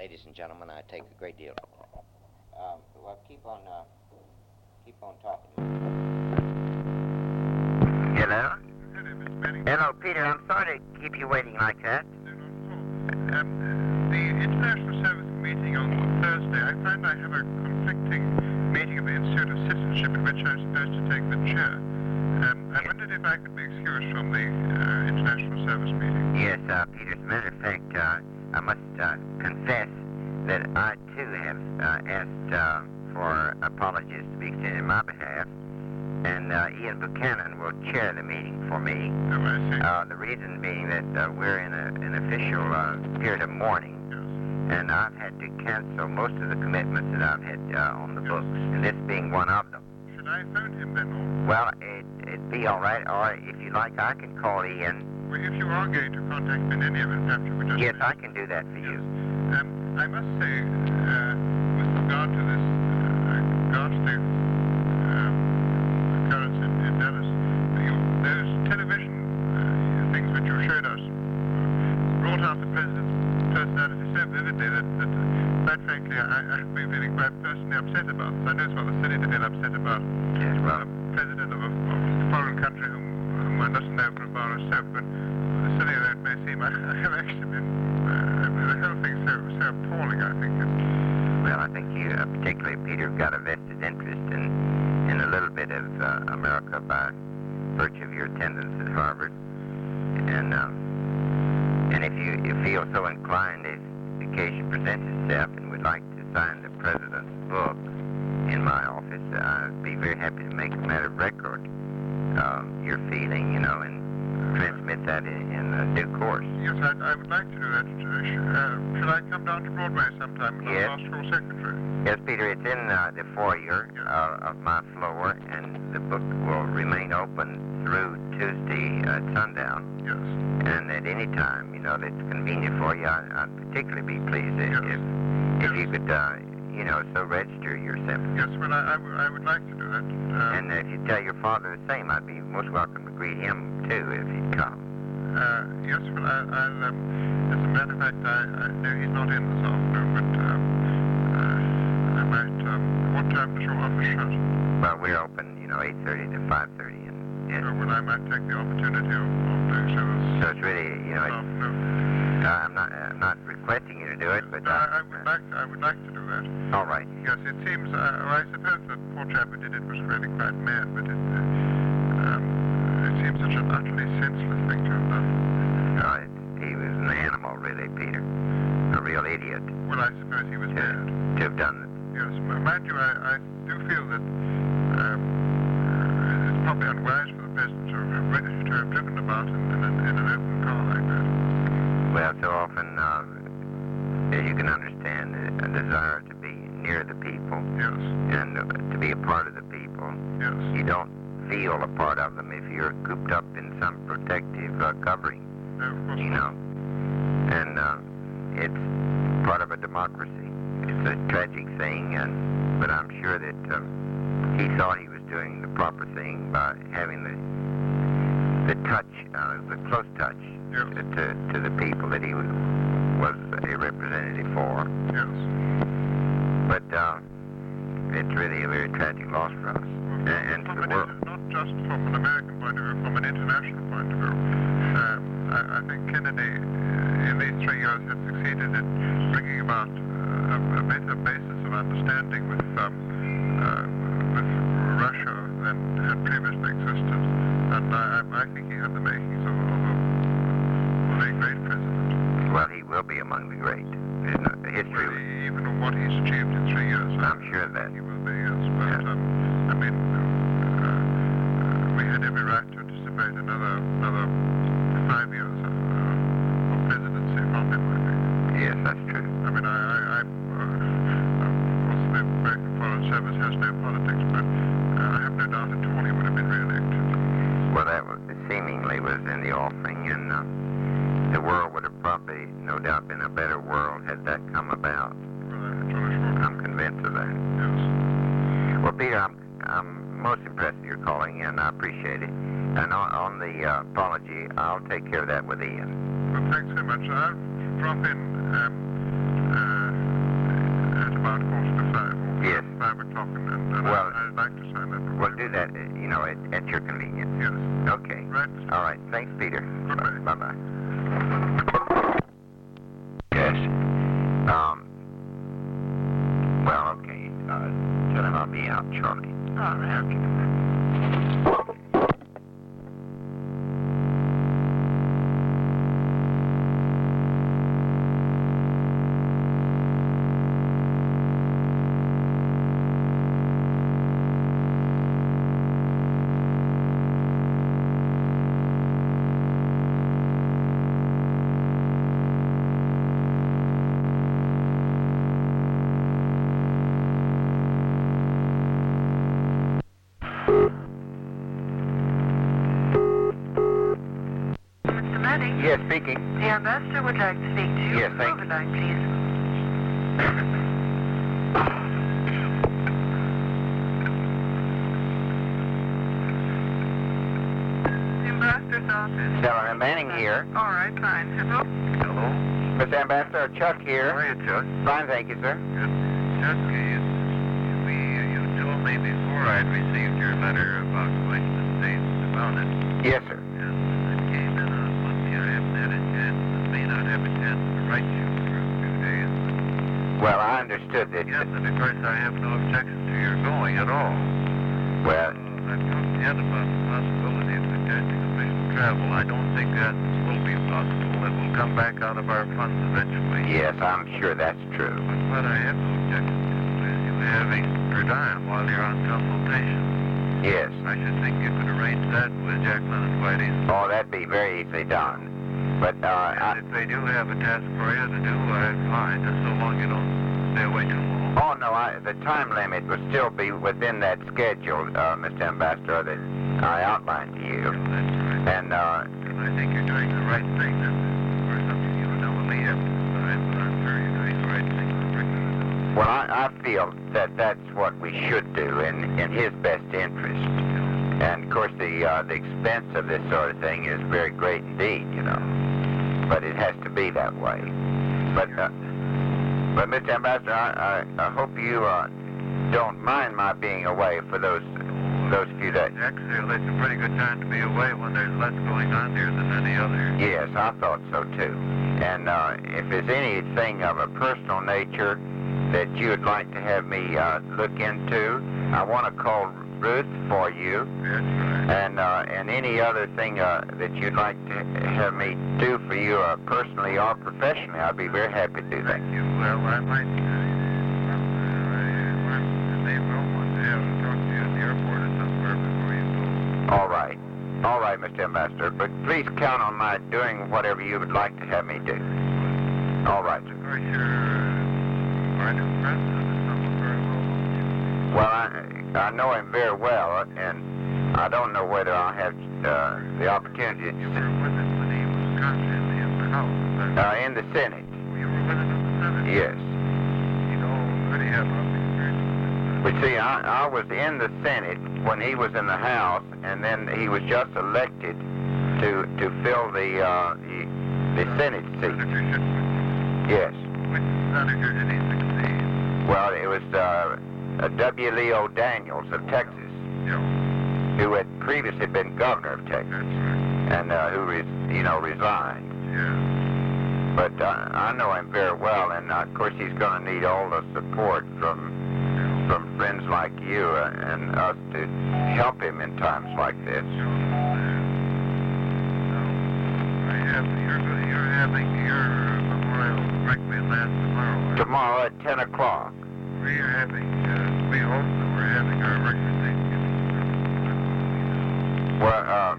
ladies and gentlemen, I take a great deal. Well, keep on talking. Hello? Hello, Mr. Manning. Hello, Peter. I'm sorry to keep you waiting like that. No, not at all. The International Service meeting on Thursday, I find I have a conflicting meeting of the Institute of Citizenship in which I'm supposed to take the chair. I wondered if I could be excused from the International Service meeting. Yes, Peter. As a matter of fact, I must confess that I, too, have asked for apologies to be extended in my behalf. And Ian Buchanan will chair the meeting for me. Oh, I see. The reason being that we're in an official period of mourning. Yes. And I've had to cancel most of the commitments that I've had on the books, and this being one of them. Should I phone him then? Or? Well, it'd be all right, or if you like, I can call Ian. Well, if you are going to contact me in any event, perhaps you could just... Yes, I can do that for you. I must say, with regard to this, ghastly occurrence in Dallas, those television things which you showed us brought out the president's personality so vividly that quite frankly, I've been feeling quite personally upset about this. I know it's rather silly to feel upset about Yes, well, president of a foreign country whom one doesn't know for a bar of soap, but silly though it may seem, I have actually been, the whole thing's so appalling, I think. well, I think you, particularly Peter, have got a vested interest in a little bit of America by virtue of your attendance at Harvard. And if you feel so inclined, if the occasion presents itself and would like to sign the president's book in my office, I'd be very happy to make a matter of record your feeling, and transmit that in due course. Yes, I would like to do that. Should I come down to Broadway sometime and Yes. ask your secretary? Yes, Peter, it's in the foyer of my floor, and the book will remain open through Tuesday at sundown. Yes. And at any time, that's convenient for you, I'd particularly be pleased if you could, so register yourself. Yes, well, I would like to do that. And if you tell your father the same, I'd be most welcome to greet him, too, if he'd come. Yes, well, I'll as a matter of fact, I know he's not in this afternoon, but I might, what time does your office shut? Well, we're open, 8:30 to 5:30, and Oh, well, I might take the opportunity of doing so so it's really, this afternoon. I'm not requesting you to do it, but I would like to do that. all right. Yes, it seems, I suppose the poor chap who did it was really quite mad, but it seems such an utterly senseless thing to have done. He was an animal, really, Peter. A real idiot Well, I suppose he was mad. to have done it. Yes, mind you, I do feel that it's probably unwise for the president to have driven about in an open car like that. Well, so often, as you can understand, a desire to be near the people Yes, and to be a part of the people. yes, You don't feel a part of them if you're cooped up in some protective covering, no, of course you not. know. And it's part of a democracy. It's a tragic thing, but I'm sure that he thought he was doing the proper thing by having the touch, the close touch Yes. to the people that he was a representative for. Yes. But it's really a very tragic loss for us and to the world. Not just from an American point of view, from an international point of view. I think Kennedy, in these 3 years, has succeeded in bringing about a better basis of understanding with Russia than had previously existed. And I think he had the makings of a very great president. Well, he will be among the great. History. Really, even of what he's achieved in 3 years. I'm sure of that. He will be, yes. But, I mean, we had every right to anticipate another 5 years of presidency from him, I think. Yes, that's true. I mean, of course, the American Foreign Service has no politics, but I have no doubt at all he would have been re-elected. Well, that was seemingly was in the offing, and the world would have probably, no doubt, been a better world had that come about. Well, I'm jolly sure. I'm convinced of that. Yes. Well, Peter, I'm most impressed that you're calling in. I appreciate it. And on the apology, I'll take care of that with Ian. Well, thanks so much. I'll drop in Yes. 5 o'clock, and Well, I'd like to sign that. We'll do that, at your convenience. Yes. Okay. Right. All right. Thanks, Peter. Goodbye. Bye-bye. Yes. Well, okay. Tell him I'll be out shortly. All right. Okay. Mr. Manning, Yes, speaking. the ambassador would like to speak to you. Yes, thank you. Overline, please. The ambassador's office. Senator Manning here. All right, fine. Hello? Hello. Mr. Ambassador, Chuck How here. are you, Chuck? Fine, thank you, sir. Good. Chuck, you told me before I'd received your letter about going to the States about it. Yes, sir. Yes, it came in on Monday. I haven't had a chance, may not have a chance to write you for a few days. Well, I understood that. Yes, and of course I have no objection to your going at all. Well, I've talked to Ed about the possibility of suggesting official travel. I don't think that will be possible. It will come back out of our funds eventually. yes, I'm sure that's true. But what I have no objection to is you having per diem while you're on consultation. Yes. I should think you could arrange that with Jacqueline and Whitey. Oh, that'd be very easily done. But, And if they do have a task for you to do, fine, just so long you don't stay away too long. oh, no, the time limit would still be within that schedule, Mr. Ambassador, that I outlined to you. That's right. And, And I think you're doing the right thing. That's, of course, up to you and Emily have to decide, but I'm sure you're doing the right thing. well, I feel that that's what we should do in his best interest. And, of course, the expense of this sort of thing is very great indeed, But it has to be that way. But Mr. Ambassador, I hope you don't mind my being away for those few days. Actually, it's a pretty good time to be away when there's less going on here than any other. Yes, I thought so too. And if there's anything of a personal nature that you'd like to have me look into, I want to call Ruth for you. That's right. And any other thing that you'd like to have me do for you personally or professionally, I'd be very happy to do that. Thank you. Well, I might. They will want to have a talk to you at the airport or somewhere before you go. All right, Mr. Ambassador. But please count on my doing whatever you would like to have me do. All right. Of course, our new president is someone very well known. Well, I know him very well, and I don't know whether I'll have the opportunity You were with him when he was constantly in the House. in the Senate. You were with him in the Senate. Yes. You know, already have a lot of experience with But see, I was in the Senate when he was in the House, and then he was just elected to fill the Senate seat. Senator Shipman. Yes. Which senator did he succeed? Well, it was W. Leo Daniels of Texas, Yeah, who had previously been governor of Texas, that's right. and who resigned. Yeah. But I know him very well, and of course he's going to need all the support from friends like you and us to help him in times like this. You're having your memorial requiem mass tomorrow. Tomorrow at 10 o'clock. We're having, we also were having our record Thanksgiving. Well,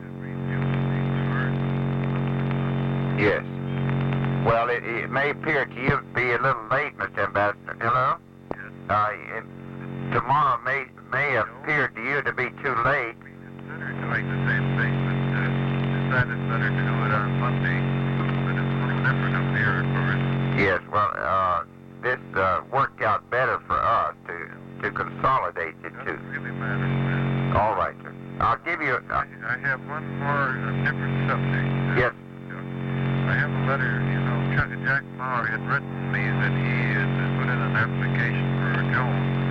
yes. Well, it may appear to you to be a little late, Mr. Ambassador. Hello? Yes. Tomorrow may appear to you to be too late. We considered doing the same thing, but decided better to do it on Monday. But it's a little different up here, of course. Yes, well, this worked out better for us to consolidate the two. Doesn't really matter. All right, sir. I'll give you... I have one more different subject. yes. I have a letter, Jack Maurer had written me that he had put in an application for a Jones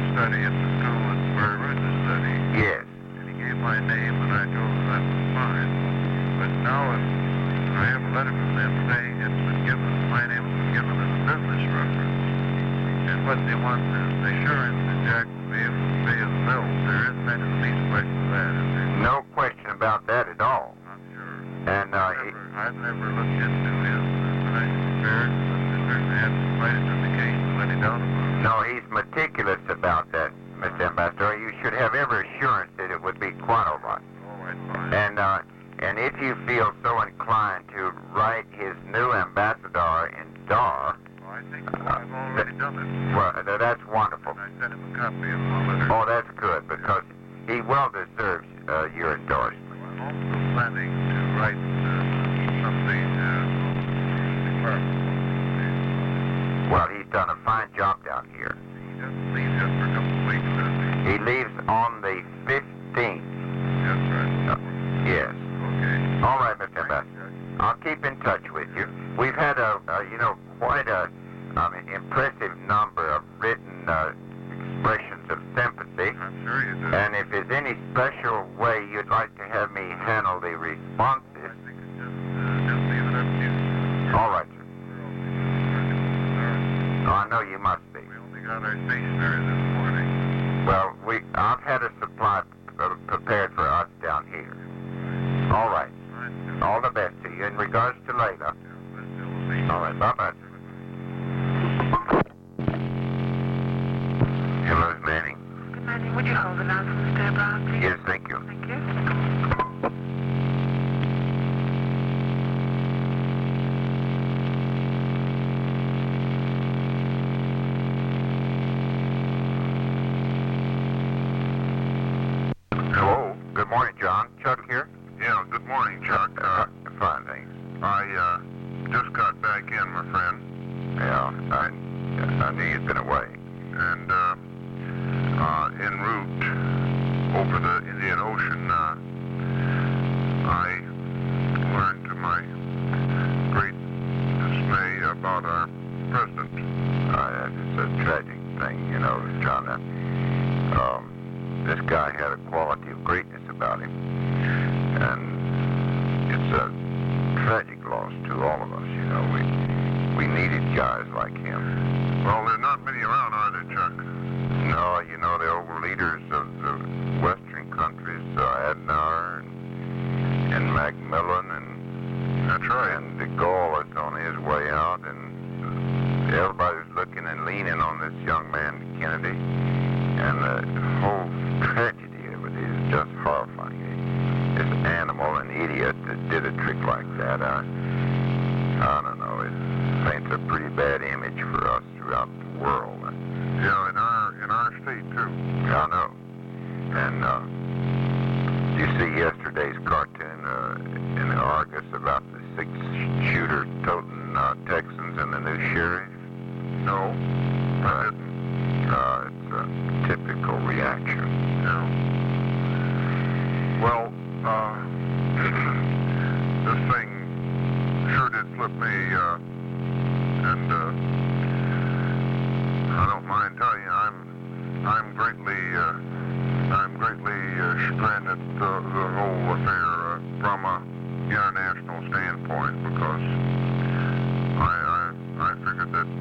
study at the school where Ruth is studying. Yes. And he gave my name, and I told him that was fine. But now I have a letter from them saying it's been given, my name has been given as a business reference. And what they want is assurance that Jack will be able to pay his bills. There isn't any least question of that, is there? No question about that at all. I'm sure. And I've never looked into his financial affairs, but I certainly had the slightest indication of any doubt about it. no, he's meticulous about that, Mr. Ambassador. You should have every assurance that it would be quite all right. All right, fine. And if you feel so inclined to write his new ambassador in Dar, Well, I think I've already done it. well, that's wonderful. I sent him a copy of my letter. Oh, that's good, because he well deserves your endorsement. I'm also planning to write something department. Well, he's done a fine job down here. He doesn't leave just for a couple of weeks, does he? He leaves on the 15th. That's right. Yes. Okay. All right, Mr. Ambassador. I'll keep in touch with you. We've had quite a impressive number of written expressions of sympathy. I'm sure you do. And if there's any special way you'd like to have me handle the I responses, think it's just leave it up to you. all right, sir. Oh, I know you must be. We only got our stationery this morning. Well, I've had a supply prepared for us down here. All right. Fine. All the best to you. In regards to Layla. All right. Bye-bye. Hello, Manning. Good morning. Would you hold the line for Mr. Brown, please? Yes, thank you. Thank you. Hello. Good morning, John. Chuck here. Yeah, good morning, Chuck. Fine, thanks. I just got back in, my friend, Yeah, I knew you'd been away. and en route over the Indian Ocean, I learned to my great dismay about our president. It's a tragic thing, you know, John. This guy had a quality of greatness about him, and it's a tragic loss to all of us. You know, we needed guys like him. Well, there are not many around, are there, Chuck? No, you know, the old leaders of the Western countries, Adenauer and Macmillan, and That's right. and de Gaulle is on his way out, and everybody's looking and leaning on this young man, Kennedy, and the whole tragedy of it is just horrifying. This animal, an idiot that did a trick like that, I don't know, it paints a pretty bad image for us throughout the world. Yeah, in our state too. I know. And did you see yesterday's cartoon in the Argus about the six-shooter toting Texans and the new sheriff? No, I didn't. It's a typical reaction. No. Well, this thing sure did flip me, and I don't mind telling you, I'm greatly chagrined at the whole affair from a international standpoint, because I figured that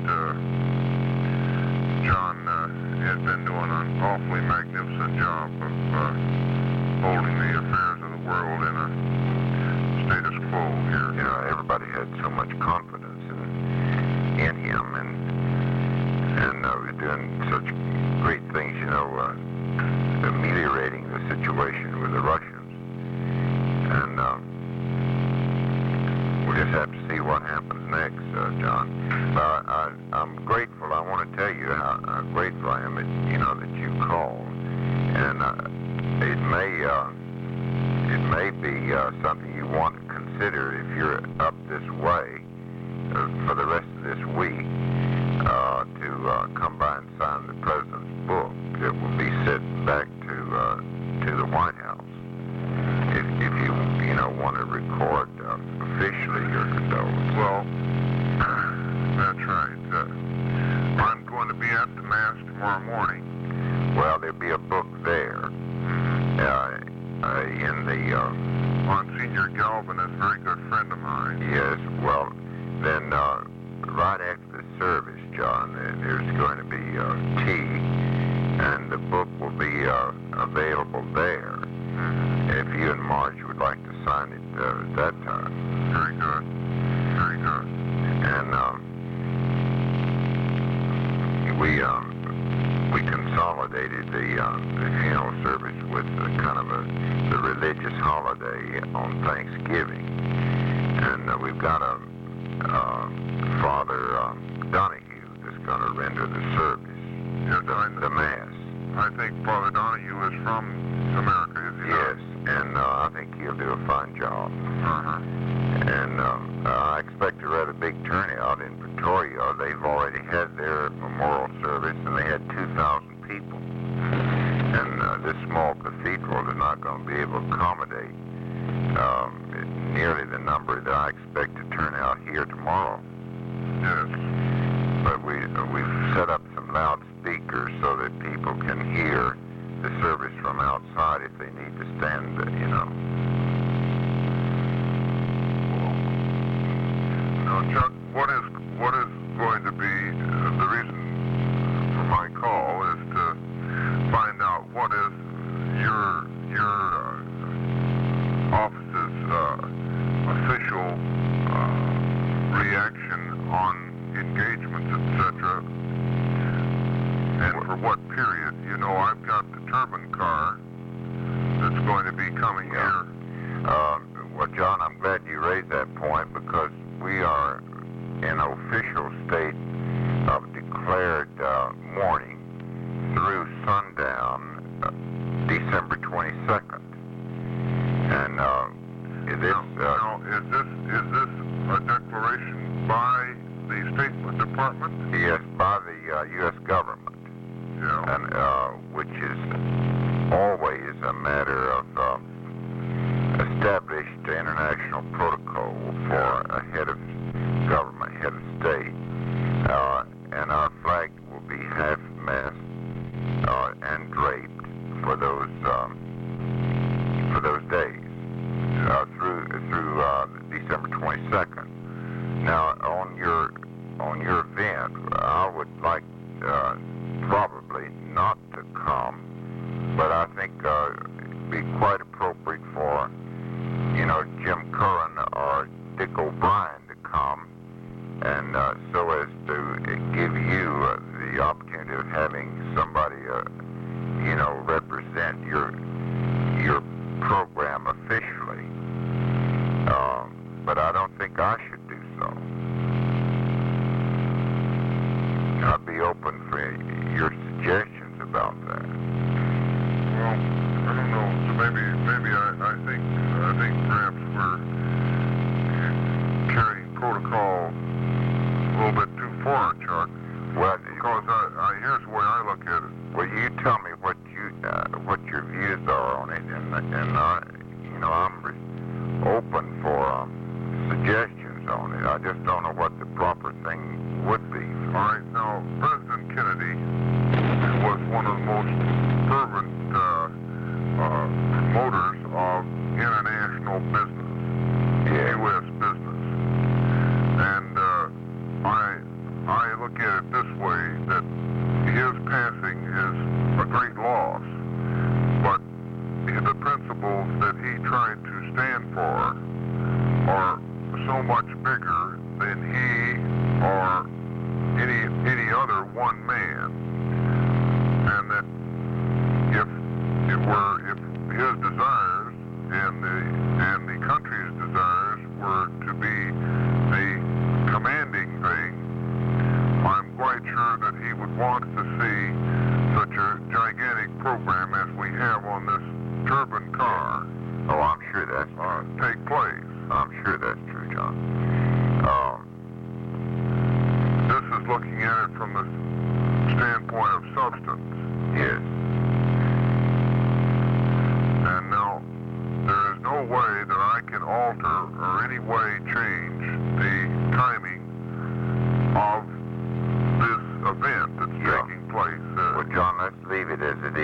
John had been doing an awfully magnificent job of holding the affairs of the world in a status quo here. You know, everybody had so much confidence in him, and we're doing such great things, you know, ameliorating the situation with the Russians. And we'll just have to see what happens next, John. But I'm grateful. I want to tell you how grateful I am that, you know, that you called. And it may be something you want to consider if you're up this way for the rest of this week to come by and sign the president's book that will be sent back to the White House. If you know, want to record officially your condolences. Well, that's right. I'm going to be at the Mass tomorrow morning, Well, there'll be a book there. In the Monsignor Galvin is a very good friend of mine. yes. Well, then right after the service, John, there's going to be tea, and the book will be available there. If you and Marge would like to sign it at that time. Very good. Very good. And we consolidated the funeral service with kind of the religious holiday on Thanksgiving, and we've got a Father Donahue that's going to render the service, Yes, the mass. I think Father Donahue is from America, is he? Yes, and I think he'll do a fine job. Uh-huh. And I expect a rather big turnout in Pretoria. They've already had their memorial service, and they had 2,000 people. And this small cathedral is not going to be able to accommodate nearly the number that I expect to turn out here tomorrow. Yes. But we've set up some loudspeakers so that people can hear the service from outside if they need to stand, Now, Chuck, what is going to be the reason for my call is to find out what is your office's official reaction on engagements, etc., and for what period. You know, I've got the turban car that's going to be coming here. Well, John, I'm glad you raised that point because we are in official state of declared mourning through sundown, December 22nd. And Now, is this a declaration by the State Department? yes, by the U.S. government, Yeah. and which is always a matter of established international protocol for a head of government, head of state, and our flag will be half-mast and draped for those days through December 22nd. Now, on your event, I would like probably not to come, but I think it'd be quite appropriate for Jim Curran or Dick O'Brien to come, and so as to give you the opportunity of having somebody represent your program officially. But I don't think I should do so. I'd be open for your suggestions about that. Well, I don't know. So maybe I think perhaps we're carrying protocol a little bit too far, Chuck. Well, Because here's the way I look at it. well, you tell me what your views are on it, and I'm open for suggestions on it. I just don't know what the proper thing would be. All right, now, President Kennedy was one of the most fervent promoters of international business, U.S. business. And I look at it this way, that his passing is a great loss, but the principles that he tried to stand for are so much bigger than he or any other one man, and that if his desires and the country's desires were to be the commanding thing, I'm quite sure that he would want to see such a gigantic program as we have on this turban car Oh, I'm sure that's take place. I'm sure that's true, John. This is looking at it from the standpoint of substance. Yes. And now, there is no way that I can alter or any way change the timing of this event that's taking place. Well, John, let's leave it as it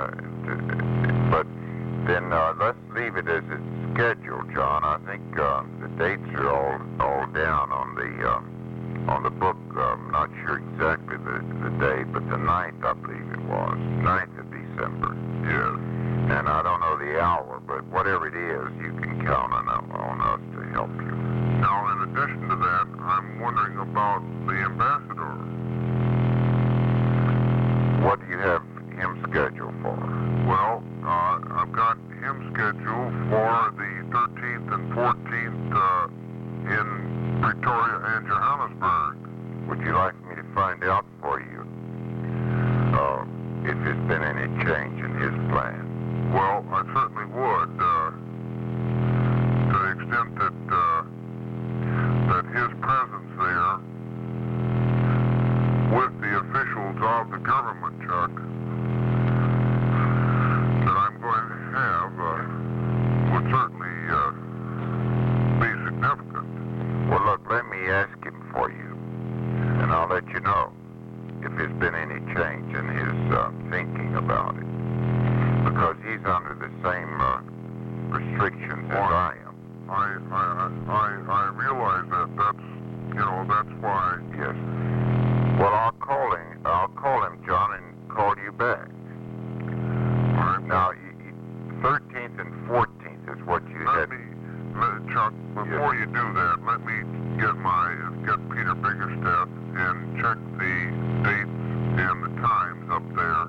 but then let's leave it as it's scheduled, John. I think the dates are all down on the book. I'm not sure exactly the day, but the 9th, I believe it was. 9th of December. Yes. And I don't know the hour, but whatever it is, you can count on us to help you. Now, in addition to that, I'm wondering about the ambassador. What do you have him scheduled for? Well, I've got him scheduled for the 13th and 14th in Pretoria and Johannesburg. Would you like me to find out for you if there's been any change in his plan? Well, I certainly would, to the extent that his presence there with the officials of the government, Chuck, that I'm going to have would certainly be significant. Well, look, let me ask him for you, and I'll let you know if there's been any change in his thinking about it. Because he's under the same restrictions as I am. I realize that. That's why. Yes. Well, I'll call him, John, and call you back. All right. Now, 13th and 14th is what you had. Chuck, before you do that, let me get Peter Biggerstaff and check the dates and the times up there.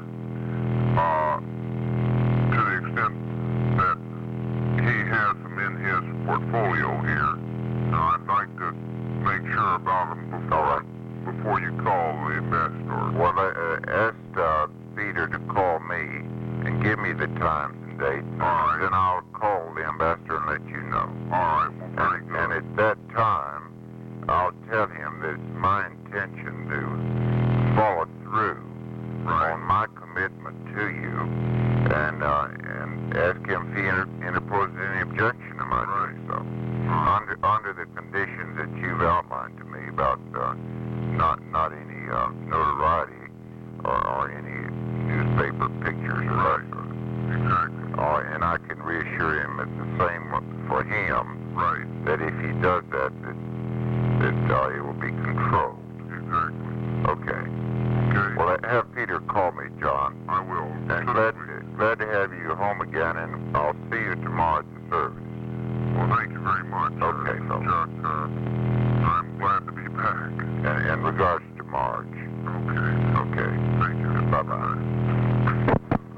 To the extent that he has them in his portfolio here. Now, I'd like to make sure about them before you call the ambassador. Well, ask Peter to call me and give me the times and dates. All right. Then I'll call the ambassador and let you know. All right, well, very good. And at that time, I'll tell him that it's my intention to follow through on my commitment to you, and ask him if he interposes any objection to my doing so. Under the conditions that you've outlined to me about not any notoriety or any newspaper pictures or that sort of. Exactly. And I can reassure him it's the same for him. Right. That if he does that it will be controlled. Exactly. Okay. Okay. Well, have Peter call me, John. I will. And glad to have you home again, and I'll see you tomorrow at the service. Well, thank you very much. Okay, fellow. Chuck, I'm glad to be back. And in regards to Marge. Okay. Thank you. Bye-bye.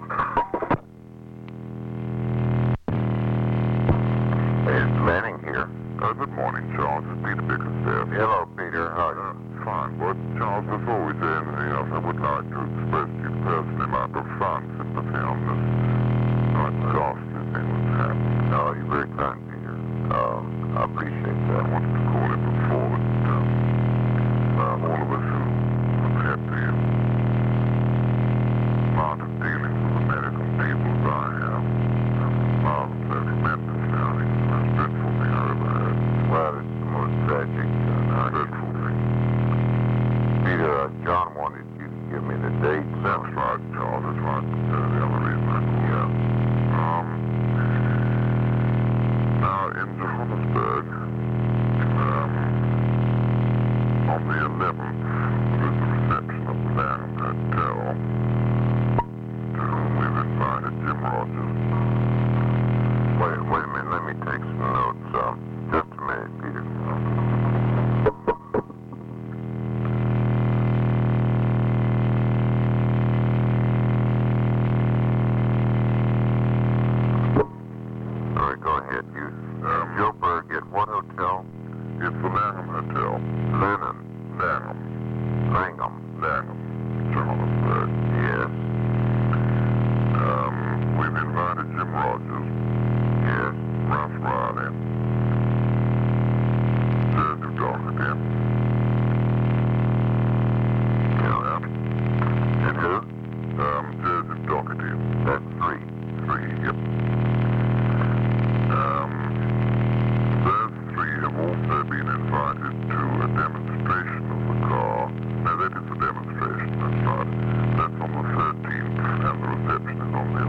It's Manning here. Good morning, Charles. It's Peter Bickerstaff. Hello, Peter. How are you? Fine. But, Charles, before we say anything else, I would like to express to you personally my profound sympathy on this ghastly thing that's happened. No, you're very kind, Peter. I appreciate I that. wanted to call it before, but all of us who have had the amount of dealings with American people as I have, they're tremendously dreadful thing I ever heard. Well, it's the most tragic. Dreadful thing. Peter, John wanted you to give me the dates. That's right, Charles. That's right. The other reason I called. Now, in Johannesburg, on the 11th, there's a reception at the Langham Hotel, to whom we've invited Jim Rogers. Wait a minute. Let me take some notes. Just a minute, Peter. All right, go ahead. Joburg at what hotel? It's the Langham Hotel. Langham. Johannesburg. Yes. We've invited Jim Rogers, Yes. Ralph Riley, Joseph Doherty, And who? Joseph Doherty. That's three. Yep. Those three have also been invited to a demonstration of the car. Now, that is a demonstration, that's right. That's on the 13th, and the reception is on the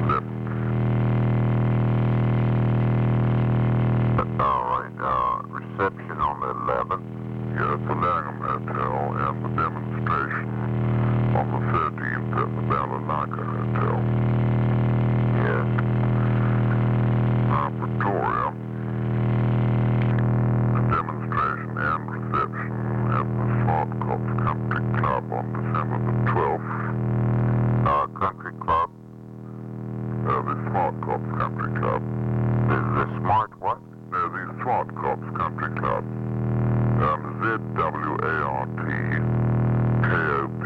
The Smart Cops Country Club. The Smart what? No, the Smart Cops Country Club. Z-W-A-R-T-K-O-P.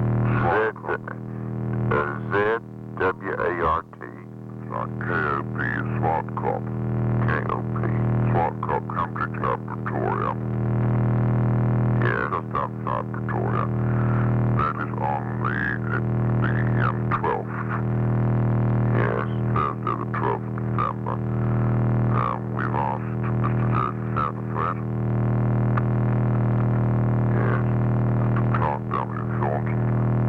Z-W-A-R-T. Like K-O-P, Smart Cop. K-O-P. Smart Cop Country Club, Pretoria. Yeah, just outside Pretoria. That is on the 12th. Yes, Thursday the 12th of December. We've asked Mr. Joseph Satterthwaite. Yes, Mr. Clark W. Thornton.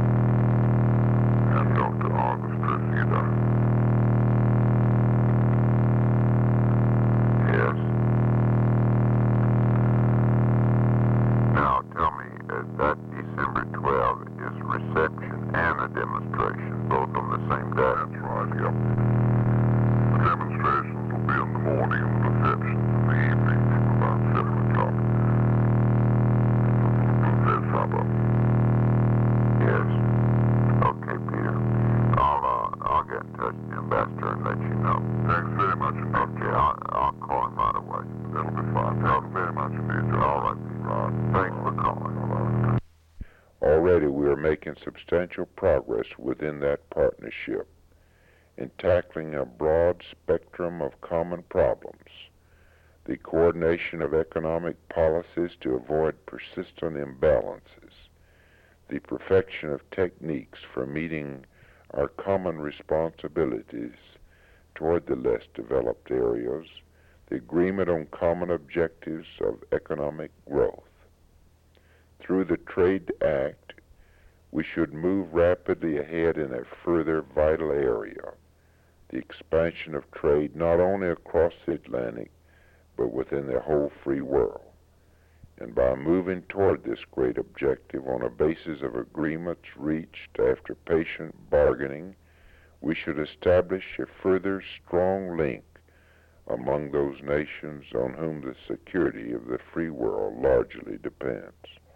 And Dr. Argus Cressida. Yes. Now tell me, that December 12th is reception and a demonstration, both on the same day? That's right, yep. The demonstrations will be in the morning and the receptions in the evening from about 7 o'clock. There's supper. Yes. Okay, Peter. I'll get in touch with the ambassador and let you know. Thanks very much indeed. Okay, I'll call him right away. That'll be fine. Thank you very much indeed, John. All right, Peter. Thanks for calling. Already we are making substantial progress within that partnership in tackling a broad spectrum of common problems, the coordination of economic policies to avoid persistent imbalances, the perfection of techniques for meeting our common responsibilities toward the less developed areas, the agreement on common objectives of economic growth. Through the Trade Act, we should move rapidly ahead in a further vital area, the expansion of trade not only across the Atlantic, but within the whole free world. And by moving toward this great objective on a basis of agreements reached after patient bargaining, we should establish a further strong link among those nations on whom the security of the free world largely depends.